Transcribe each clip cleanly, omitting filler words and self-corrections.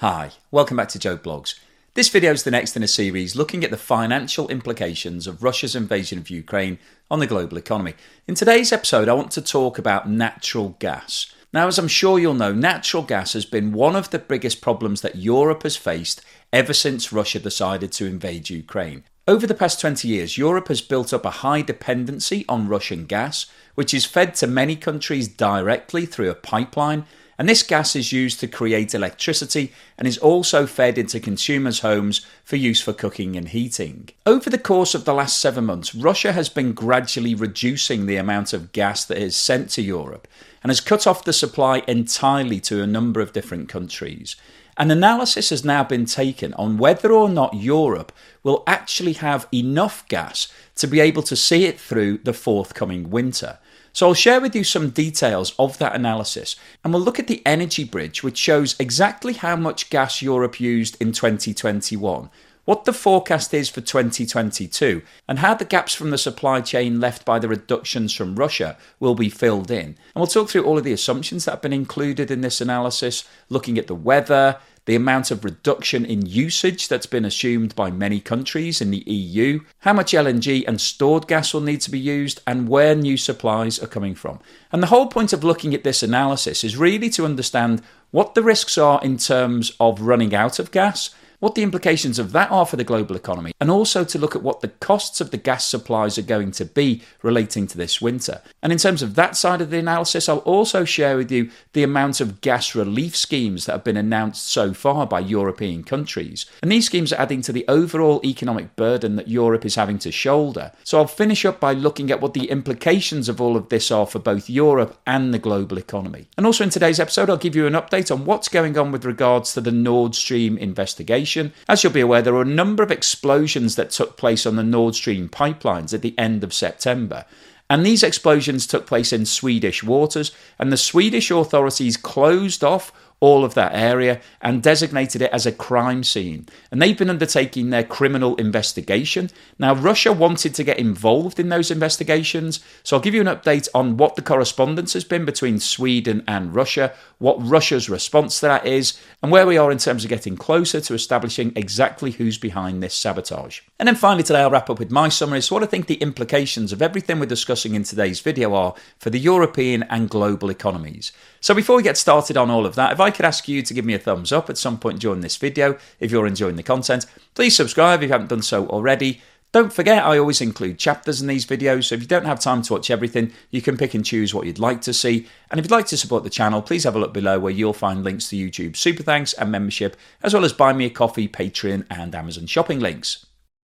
Hi, welcome back to Joe Blogs. This video is the next in a series looking at the financial implications of Russia's invasion of Ukraine on the global economy. In today's episode, I want to talk about natural gas. Now, as I'm sure you'll know, natural gas has been one of the biggest problems that Europe has faced ever since Russia decided to invade Ukraine. Over the past 20 years, Europe has built up a high dependency on Russian gas, which is fed to many countries directly through a pipeline. And this gas is used to create electricity and is also fed into consumers' homes for use for cooking and heating. Over the course of the last 7 months, Russia has been gradually reducing the amount of gas that is sent to Europe and has cut off the supply entirely to a number of different countries. An analysis has now been taken on whether or not Europe will actually have enough gas to be able to see it through the forthcoming winter. So I'll share with you some details of that analysis, and we'll look at the energy bridge, which shows exactly how much gas Europe used in 2021, what the forecast is for 2022, and how the gaps from the supply chain left by the reductions from Russia will be filled in. And we'll talk through all of the assumptions that have been included in this analysis, looking at the weather, the amount of reduction in usage that's been assumed by many countries in the EU, how much LNG and stored gas will need to be used, and where new supplies are coming from. And the whole point of looking at this analysis is really to understand what the risks are in terms of running out of gas, what the implications of that are for the global economy, and also to look at what the costs of the gas supplies are going to be relating to this winter. And in terms of that side of the analysis, I'll also share with you the amount of gas relief schemes that have been announced so far by European countries. And these schemes are adding to the overall economic burden that Europe is having to shoulder. So I'll finish up by looking at what the implications of all of this are for both Europe and the global economy. And also in today's episode, I'll give you an update on what's going on with regards to the Nord Stream investigation. As you'll be aware, there were a number of explosions that took place on the Nord Stream pipelines at the end of September. And these explosions took place in Swedish waters, and the Swedish authorities closed off all of that area and designated it as a crime scene. And they've been undertaking their criminal investigation. Now, Russia wanted to get involved in those investigations, so I'll give you an update on what the correspondence has been between Sweden and Russia, what Russia's response to that is, and where we are in terms of getting closer to establishing exactly who's behind this sabotage. And then finally today I'll wrap up with my summary, so what I think the implications of everything we're discussing in today's video are for the European and global economies. So before we get started on all of that, if I could ask you to give me a thumbs up at some point during this video if you're enjoying the content. Please subscribe if you haven't done so already. Don't forget, I always include chapters in these videos, so if you don't have time to watch everything, you can pick and choose what you'd like to see. And if you'd like to support the channel, please have a look below where you'll find links to YouTube Super Thanks and membership, as well as Buy Me a Coffee, Patreon and Amazon shopping links.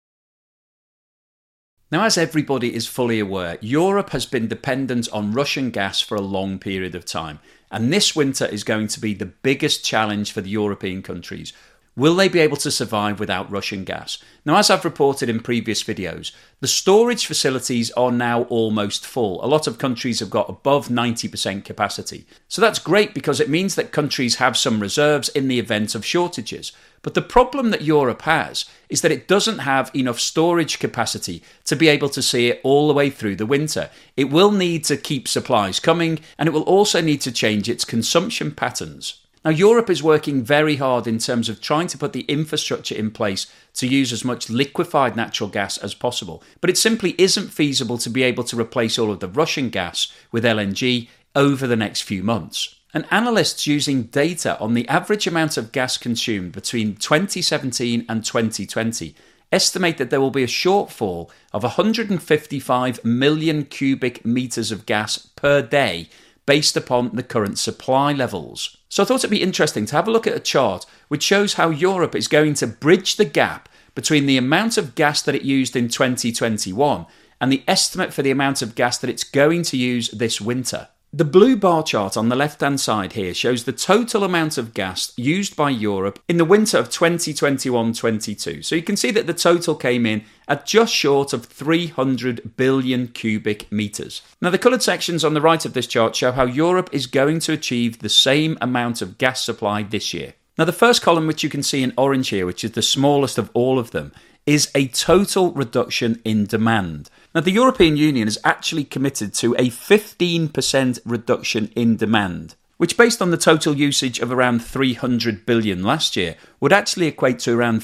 Now, as everybody is fully aware, Europe has been dependent on Russian gas for a long period of time, and this winter is going to be the biggest challenge for the European countries. Will they be able to survive without Russian gas? Now, as I've reported in previous videos, the storage facilities are now almost full. A lot of countries have got above 90% capacity. So that's great because it means that countries have some reserves in the event of shortages. But the problem that Europe has is that it doesn't have enough storage capacity to be able to see it all the way through the winter. It will need to keep supplies coming, and it will also need to change its consumption patterns. Now, Europe is working very hard in terms of trying to put the infrastructure in place to use as much liquefied natural gas as possible. But it simply isn't feasible to be able to replace all of the Russian gas with LNG over the next few months. And analysts using data on the average amount of gas consumed between 2017 and 2020 estimate that there will be a shortfall of 155 million cubic meters of gas per day based upon the current supply levels. So I thought it'd be interesting to have a look at a chart which shows how Europe is going to bridge the gap between the amount of gas that it used in 2021 and the estimate for the amount of gas that it's going to use this winter. The blue bar chart on the left-hand side here shows the total amount of gas used by Europe in the winter of 2021-22. So you can see that the total came in at just short of 300 billion cubic meters. Now, the coloured sections on the right of this chart show how Europe is going to achieve the same amount of gas supply this year. Now, the first column, which you can see in orange here, which is the smallest of all of them, is a total reduction in demand. Now, the European Union has actually committed to a 15% reduction in demand which based on the total usage of around 300 billion last year would actually equate to around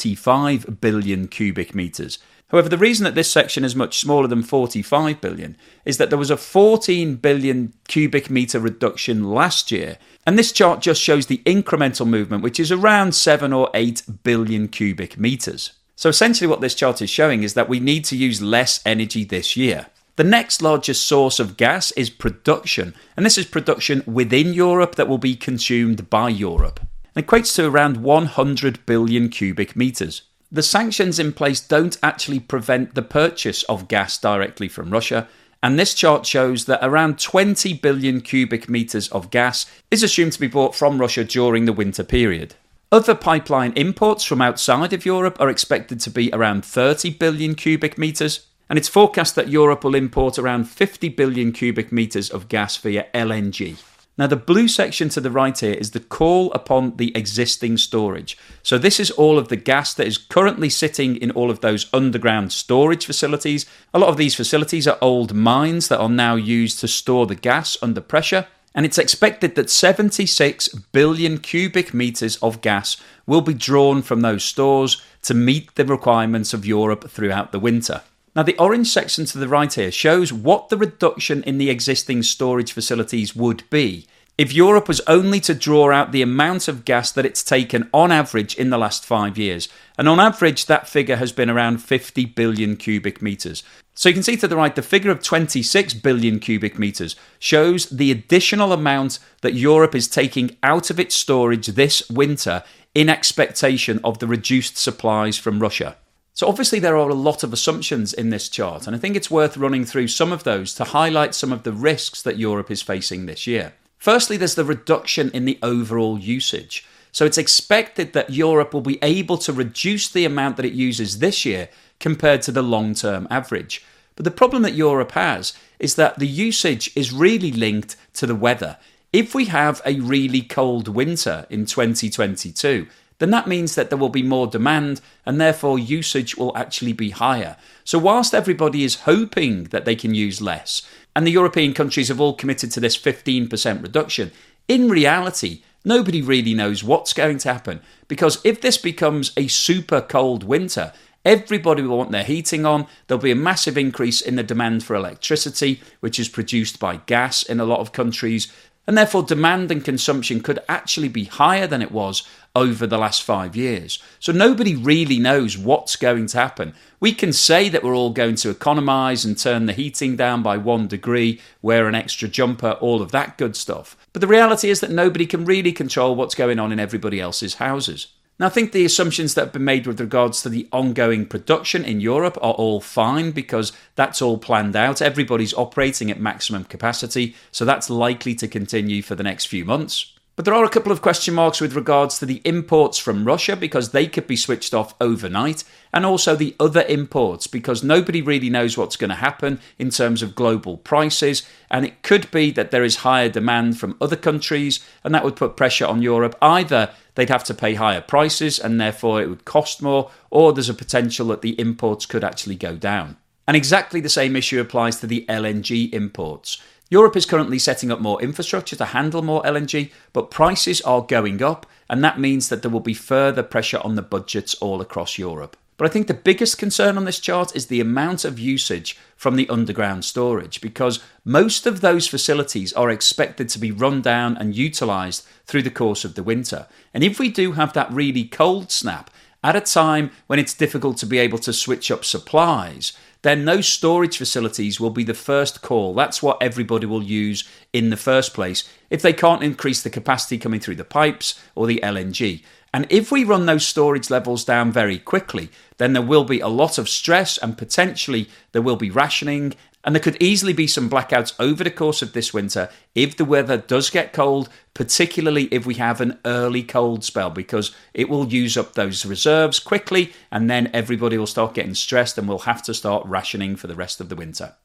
45 billion cubic metres. However, the reason that this section is much smaller than 45 billion is that there was a 14 billion cubic metre reduction last year, and this chart just shows the incremental movement, which is around 7 or 8 billion cubic metres. So essentially what this chart is showing is that we need to use less energy this year. The next largest source of gas is production, and this is production within Europe that will be consumed by Europe. It equates to around 100 billion cubic metres. The sanctions in place don't actually prevent the purchase of gas directly from Russia, and this chart shows that around 20 billion cubic metres of gas is assumed to be bought from Russia during the winter period. Other pipeline imports from outside of Europe are expected to be around 30 billion cubic metres, and it's forecast that Europe will import around 50 billion cubic metres of gas via LNG. Now, the blue section to the right here is the call upon the existing storage. So this is all of the gas that is currently sitting in all of those underground storage facilities. A lot of these facilities are old mines that are now used to store the gas under pressure. And it's expected that 76 billion cubic metres of gas will be drawn from those stores to meet the requirements of Europe throughout the winter. Now, the orange section to the right here shows what the reduction in the existing storage facilities would be if Europe was only to draw out the amount of gas that it's taken on average in the last 5 years. And on average, that figure has been around 50 billion cubic metres. So you can see to the right, the figure of 26 billion cubic metres shows the additional amount that Europe is taking out of its storage this winter in expectation of the reduced supplies from Russia. So obviously there are a lot of assumptions in this chart, and I think it's worth running through some of those to highlight some of the risks that Europe is facing this year. Firstly, there's the reduction in the overall usage. So it's expected that Europe will be able to reduce the amount that it uses this year compared to the long-term average. But the problem that Europe has is that the usage is really linked to the weather. If we have a really cold winter in 2022, then that means that there will be more demand and therefore usage will actually be higher. So whilst everybody is hoping that they can use less, and the European countries have all committed to this 15% reduction, in reality, nobody really knows what's going to happen. Because if this becomes a super cold winter, everybody will want their heating on. There'll be a massive increase in the demand for electricity, which is produced by gas in a lot of countries. And therefore, demand and consumption could actually be higher than it was over the last 5 years. So nobody really knows what's going to happen. We can say that we're all going to economise and turn the heating down by 1 degree, wear an extra jumper, all of that good stuff. But the reality is that nobody can really control what's going on in everybody else's houses. Now, I think the assumptions that have been made with regards to the ongoing production in Europe are all fine because that's all planned out. Everybody's operating at maximum capacity, so that's likely to continue for the next few months. But there are a couple of question marks with regards to the imports from Russia because they could be switched off overnight, and also the other imports because nobody really knows what's going to happen in terms of global prices, and it could be that there is higher demand from other countries and that would put pressure on Europe. Either they'd have to pay higher prices and therefore it would cost more, or there's a potential that the imports could actually go down. And exactly the same issue applies to the LNG imports. Europe is currently setting up more infrastructure to handle more LNG, but prices are going up, and that means that there will be further pressure on the budgets all across Europe. But I think the biggest concern on this chart is the amount of usage from the underground storage, because most of those facilities are expected to be run down and utilised through the course of the winter. And if we do have that really cold snap at a time when it's difficult to be able to switch up supplies, then those storage facilities will be the first call. That's what everybody will use in the first place if they can't increase the capacity coming through the pipes or the LNG. And if we run those storage levels down very quickly, then there will be a lot of stress and potentially there will be rationing. And there could easily be some blackouts over the course of this winter if the weather does get cold, particularly if we have an early cold spell, because it will use up those reserves quickly and then everybody will start getting stressed and we'll have to start rationing for the rest of the winter.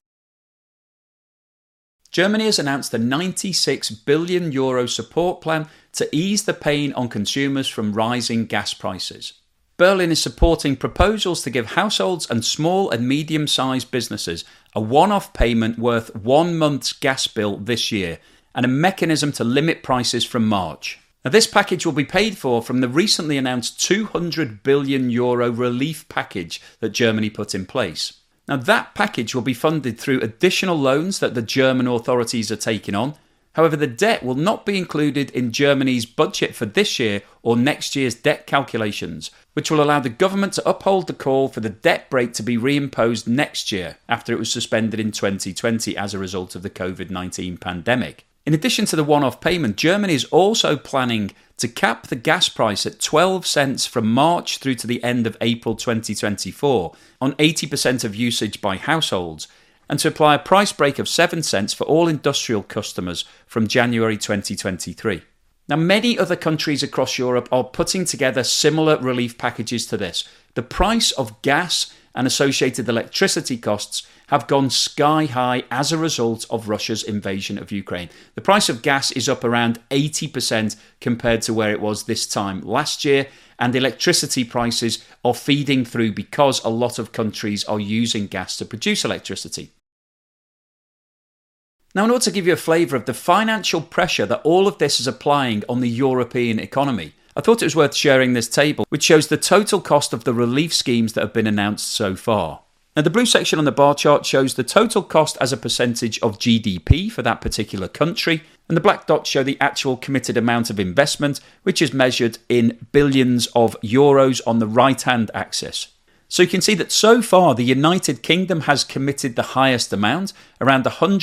Germany has announced a €96 billion support plan to ease the pain on consumers from rising gas prices. Berlin is supporting proposals to give households and small and medium-sized businesses a one-off payment worth 1 month's gas bill this year, and a mechanism to limit prices from March. Now, this package will be paid for from the recently announced €200 billion relief package that Germany put in place. Now, that package will be funded through additional loans that the German authorities are taking on. However, the debt will not be included in Germany's budget for this year or next year's debt calculations, which will allow the government to uphold the call for the debt brake to be reimposed next year after it was suspended in 2020 as a result of the COVID-19 pandemic. In addition to the one-off payment, Germany is also planning to cap the gas price at 12 cents from March through to the end of April 2024 on 80% of usage by households, and to apply a price break of 7 cents for all industrial customers from January 2023. Now, many other countries across Europe are putting together similar relief packages to this. The price of gas and associated electricity costs have gone sky high as a result of Russia's invasion of Ukraine. The price of gas is up around 80% compared to where it was this time last year, and electricity prices are feeding through because a lot of countries are using gas to produce electricity. Now, in order to give you a flavour of the financial pressure that all of this is applying on the European economy, I thought it was worth sharing this table, which shows the total cost of the relief schemes that have been announced so far. Now, the blue section on the bar chart shows the total cost as a percentage of GDP for that particular country, and the black dots show the actual committed amount of investment, which is measured in billions of euros on the right-hand axis. So you can see that so far the United Kingdom has committed the highest amount, around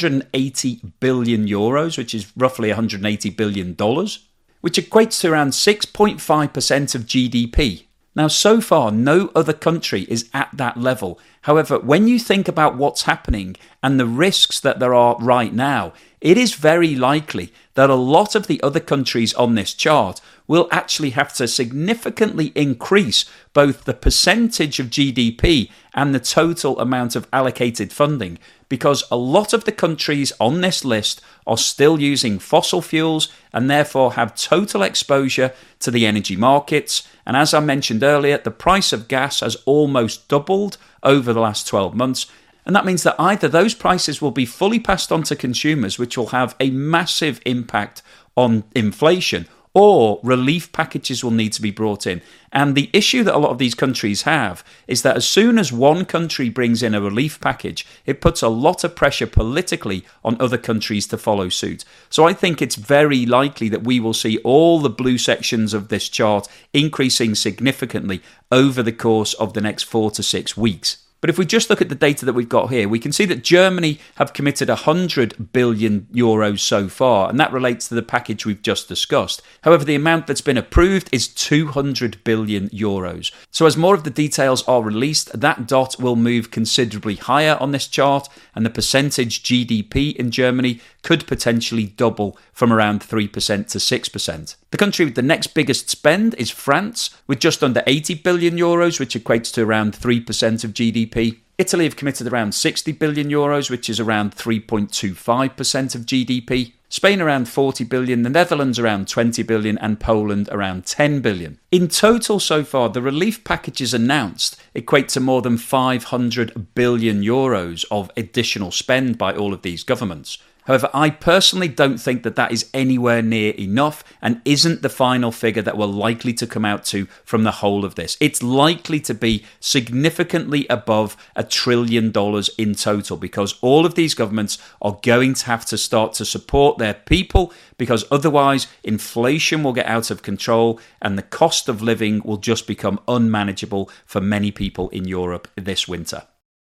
180 billion euros, which is roughly $180 billion, which equates to around 6.5% of GDP. Now, so far, no other country is at that level. However, when you think about what's happening and the risks that there are right now, it is very likely that a lot of the other countries on this chart will actually have to significantly increase both the percentage of GDP and the total amount of allocated funding, because a lot of the countries on this list are still using fossil fuels and therefore have total exposure to the energy markets. And as I mentioned earlier, the price of gas has almost doubled over the last 12 months. And that means that either those prices will be fully passed on to consumers, which will have a massive impact on inflation, or relief packages will need to be brought in. And the issue that a lot of these countries have is that as soon as one country brings in a relief package, it puts a lot of pressure politically on other countries to follow suit. So I think it's very likely that we will see all the blue sections of this chart increasing significantly over the course of the next 4 to 6 weeks. But if we just look at the data that we've got here, we can see that Germany have committed 100 billion euros so far, and that relates to the package we've just discussed. However, the amount that's been approved is 200 billion euros. So as more of the details are released, that dot will move considerably higher on this chart, and the percentage GDP in Germany could potentially double from around 3% to 6%. The country with the next biggest spend is France, with just under 80 billion euros, which equates to around 3% of GDP. Italy have committed around 60 billion euros, which is around 3.25% of GDP. Spain around 40 billion, the Netherlands around 20 billion, and Poland around 10 billion. In total so far, the relief packages announced equate to more than 500 billion euros of additional spend by all of these governments. However, I personally don't think that that is anywhere near enough and isn't the final figure that we're likely to come out to from the whole of this. It's likely to be significantly above $1 trillion in total, because all of these governments are going to have to start to support their people, because otherwise inflation will get out of control and the cost of living will just become unmanageable for many people in Europe this winter.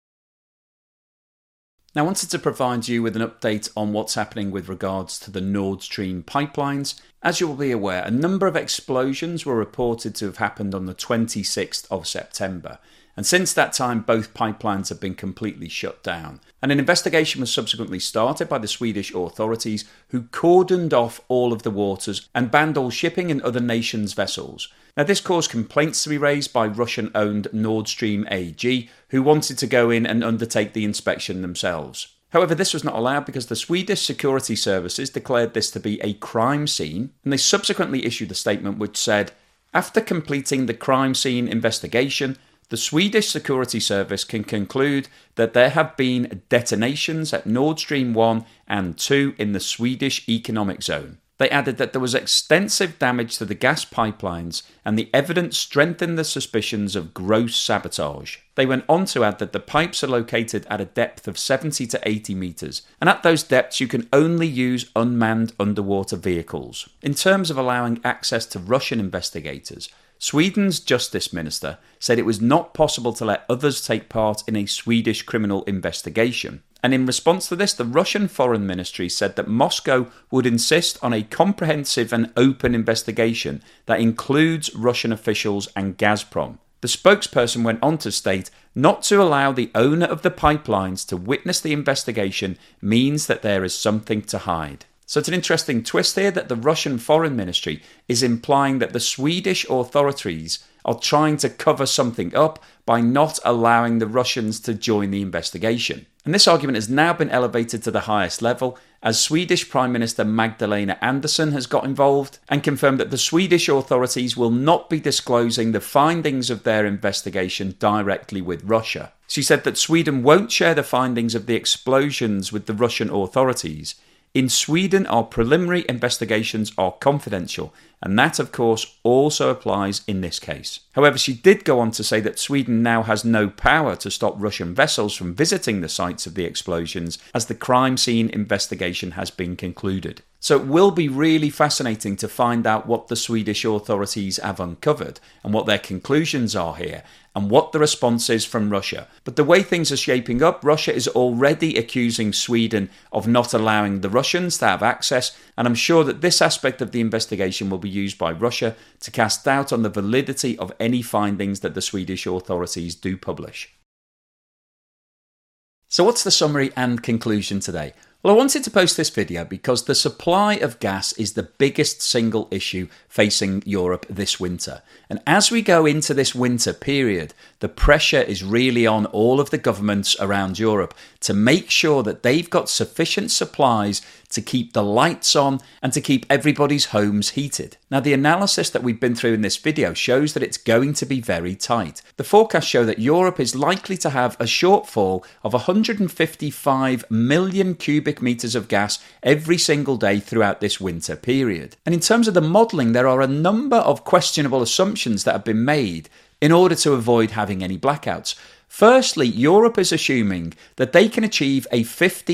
Now, I wanted to provide you with an update on what's happening with regards to the Nord Stream pipelines. As you will be aware, a number of explosions were reported to have happened on the 26th of September. And since that time, both pipelines have been completely shut down. And an investigation was subsequently started by the Swedish authorities, who cordoned off all of the waters and banned all shipping and other nations' vessels. Now, this caused complaints to be raised by Russian-owned Nord Stream AG, who wanted to go in and undertake the inspection themselves. However, this was not allowed because the Swedish security services declared this to be a crime scene, and they subsequently issued a statement which said, "After completing the crime scene investigation, the Swedish Security Service can conclude that there have been detonations at Nord Stream 1 and 2 in the Swedish economic zone. They added that there was extensive damage to the gas pipelines and the evidence strengthened the suspicions of gross sabotage. They went on to add that the pipes are located at a depth of 70 to 80 metres, and at those depths you can only use unmanned underwater vehicles. In terms of allowing access to Russian investigators, Sweden's Justice Minister said it was not possible to let others take part in a Swedish criminal investigation. And in response to this, the Russian Foreign Ministry said that Moscow would insist on a comprehensive and open investigation that includes Russian officials and Gazprom. The spokesperson went on to state, not to allow the owner of the pipelines to witness the investigation means that there is something to hide. So it's an interesting twist here that the Russian Foreign Ministry is implying that the Swedish authorities are trying to cover something up by not allowing the Russians to join the investigation. And this argument has now been elevated to the highest level as Swedish Prime Minister Magdalena Andersson has got involved and confirmed that the Swedish authorities will not be disclosing the findings of their investigation directly with Russia. She said that Sweden won't share the findings of the explosions with the Russian authorities. In Sweden, our preliminary investigations are confidential, and that, of course, also applies in this case. However, she did go on to say that Sweden now has no power to stop Russian vessels from visiting the sites of the explosions, as the crime scene investigation has been concluded. So it will be really fascinating to find out what the Swedish authorities have uncovered and what their conclusions are here and what the response is from Russia. But the way things are shaping up, Russia is already accusing Sweden of not allowing the Russians to have access, and I'm sure that this aspect of the investigation will be used by Russia to cast doubt on the validity of any findings that the Swedish authorities do publish. So what's the summary and conclusion today? Well, I wanted to post this video because the supply of gas is the biggest single issue facing Europe this winter. And as we go into this winter period, the pressure is really on all of the governments around Europe to make sure that they've got sufficient supplies to keep the lights on and to keep everybody's homes heated. Now, the analysis that we've been through in this video shows that it's going to be very tight. The forecasts show that Europe is likely to have a shortfall of 155 million cubic meters of gas every single day throughout this winter period. And in terms of the modelling, there are a number of questionable assumptions that have been made in order to avoid having any blackouts. Firstly, Europe is assuming that they can achieve a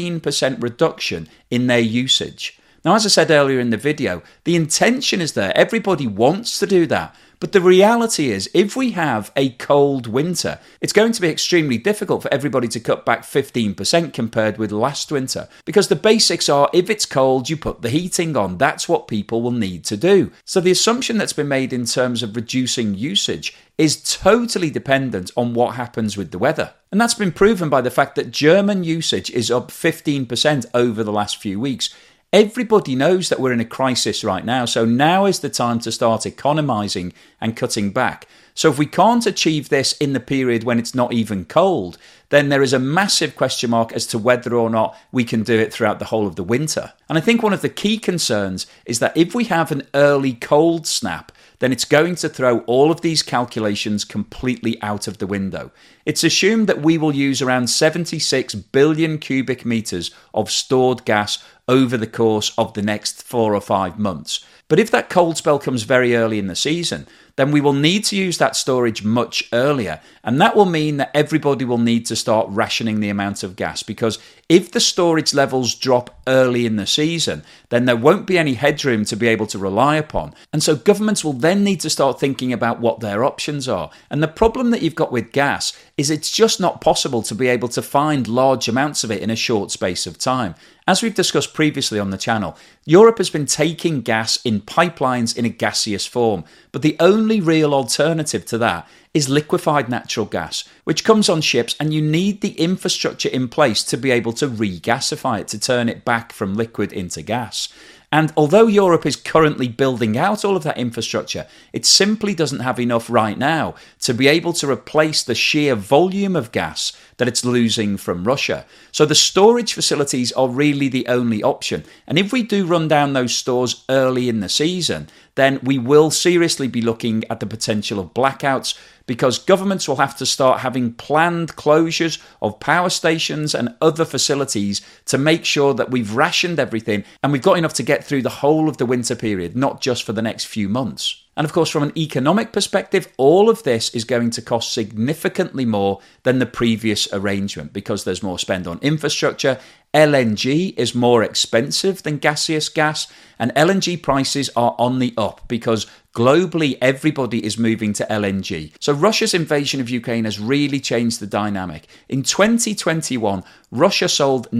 15% reduction in their usage. Now, as I said earlier in the video, the intention is there. Everybody wants to do that. But the reality is, if we have a cold winter, it's going to be extremely difficult for everybody to cut back 15% compared with last winter. Because the basics are, if it's cold, you put the heating on. That's what people will need to do. So the assumption that's been made in terms of reducing usage is totally dependent on what happens with the weather. And that's been proven by the fact that German usage is up 15% over the last few weeks. Everybody knows that we're in a crisis right now, so now is the time to start economising and cutting back. So if we can't achieve this in the period when it's not even cold, then there is a massive question mark as to whether or not we can do it throughout the whole of the winter. And I think one of the key concerns is that if we have an early cold snap, then it's going to throw all of these calculations completely out of the window. It's assumed that we will use around 76 billion cubic meters of stored gas over the course of the next 4 or 5 months. But if that cold spell comes very early in the season, then we will need to use that storage much earlier. And that will mean that everybody will need to start rationing the amount of gas, because if the storage levels drop early in the season, then there won't be any headroom to be able to rely upon. And so governments will then need to start thinking about what their options are. And the problem that you've got with gas is it's just not possible to be able to find large amounts of it in a short space of time. As we've discussed previously on the channel, Europe has been taking gas in pipelines in a gaseous form, but the only real alternative to that is liquefied natural gas, which comes on ships, and you need the infrastructure in place to be able to regasify it, to turn it back from liquid into gas. And although Europe is currently building out all of that infrastructure, it simply doesn't have enough right now to be able to replace the sheer volume of gas that it's losing from Russia. So the storage facilities are really the only option. And if we do run down those stores early in the season, then we will seriously be looking at the potential of blackouts, because governments will have to start having planned closures of power stations and other facilities to make sure that we've rationed everything and we've got enough to get through the whole of the winter period, not just for the next few months. And of course, from an economic perspective, all of this is going to cost significantly more than the previous arrangement because there's more spend on infrastructure. LNG is more expensive than gaseous gas, and LNG prices are on the up because globally everybody is moving to LNG. So Russia's invasion of Ukraine has really changed the dynamic. In 2021, Russia sold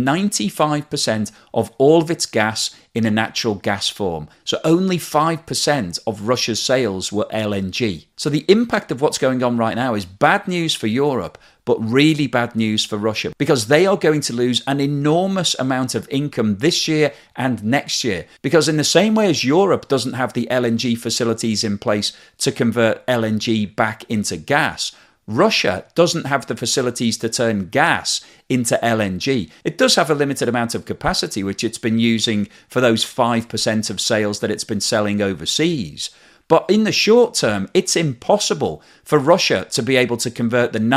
95% of all of its gas in a natural gas form. So only 5% of Russia's sales were LNG. So the impact of what's going on right now is bad news for Europe, but really bad news for Russia because they are going to lose an enormous amount of income this year and next year. Because in the same way as Europe doesn't have the LNG facilities in place to convert LNG back into gas, Russia doesn't have the facilities to turn gas into LNG. It does have a limited amount of capacity, which it's been using for those 5% of sales that it's been selling overseas. But in the short term, it's impossible for Russia to be able to convert the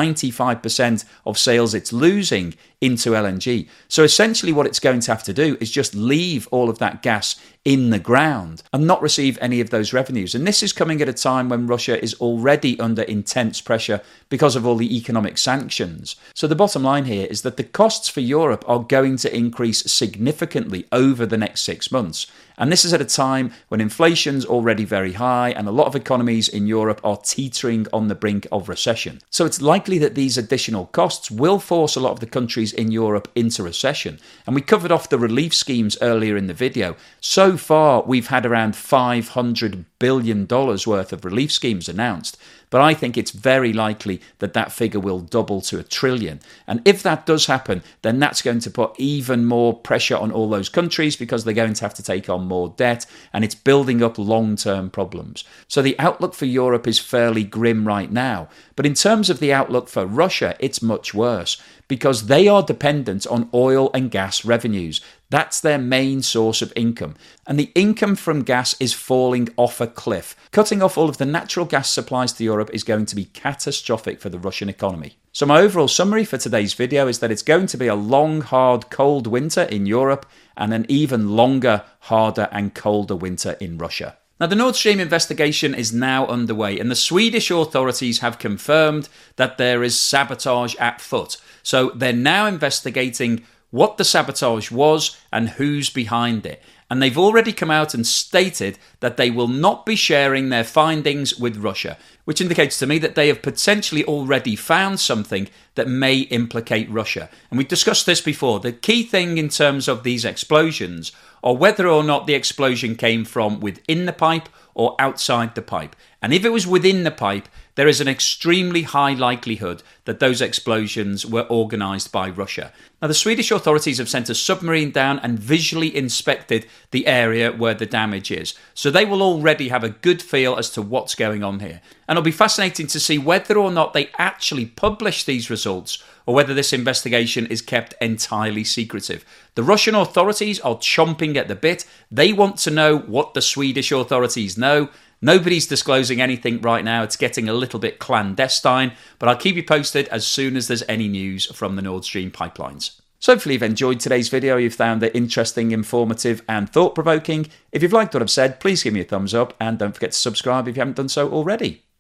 95% of sales it's losing into LNG. So essentially what it's going to have to do is just leave all of that gas in the ground and not receive any of those revenues. And this is coming at a time when Russia is already under intense pressure because of all the economic sanctions. So the bottom line here is that the costs for Europe are going to increase significantly over the next 6 months. And this is at a time when inflation's already very high and a lot of economies in Europe are teetering on the brink of recession. So it's likely that these additional costs will force a lot of the countries in Europe into recession. And we covered off the relief schemes earlier in the video. So far, we've had around $500 billion worth of relief schemes announced. But I think it's very likely that that figure will double to $1 trillion. And if that does happen, then that's going to put even more pressure on all those countries because they're going to have to take on more debt and it's building up long-term problems. So the outlook for Europe is fairly grim right now. But in terms of the outlook for Russia, it's much worse because they are dependent on oil and gas revenues. That's their main source of income. And the income from gas is falling off a cliff. Cutting off all of the natural gas supplies to Europe is going to be catastrophic for the Russian economy. So my overall summary for today's video is that it's going to be a long, hard, cold winter in Europe and an even longer, harder and colder winter in Russia. Now, the Nord Stream investigation is now underway and the Swedish authorities have confirmed that there is sabotage at foot. So they're now investigating what the sabotage was and who's behind it. And they've already come out and stated that they will not be sharing their findings with Russia, which indicates to me that they have potentially already found something that may implicate Russia. And we've discussed this before. The key thing in terms of these explosions are whether or not the explosion came from within the pipe or outside the pipe. And if it was within the pipe, there is an extremely high likelihood that those explosions were organised by Russia. Now, the Swedish authorities have sent a submarine down and visually inspected the area where the damage is. So they will already have a good feel as to what's going on here. And it'll be fascinating to see whether or not they actually publish these results or whether this investigation is kept entirely secretive. The Russian authorities are chomping at the bit. They want to know what the Swedish authorities know. Nobody's disclosing anything right now. It's getting a little bit clandestine, but I'll keep you posted as soon as there's any news from the Nord Stream pipelines. So hopefully you've enjoyed today's video, you've found it interesting, informative and thought-provoking. If you've liked what I've said, please give me a thumbs up and don't forget to subscribe if you haven't done so already.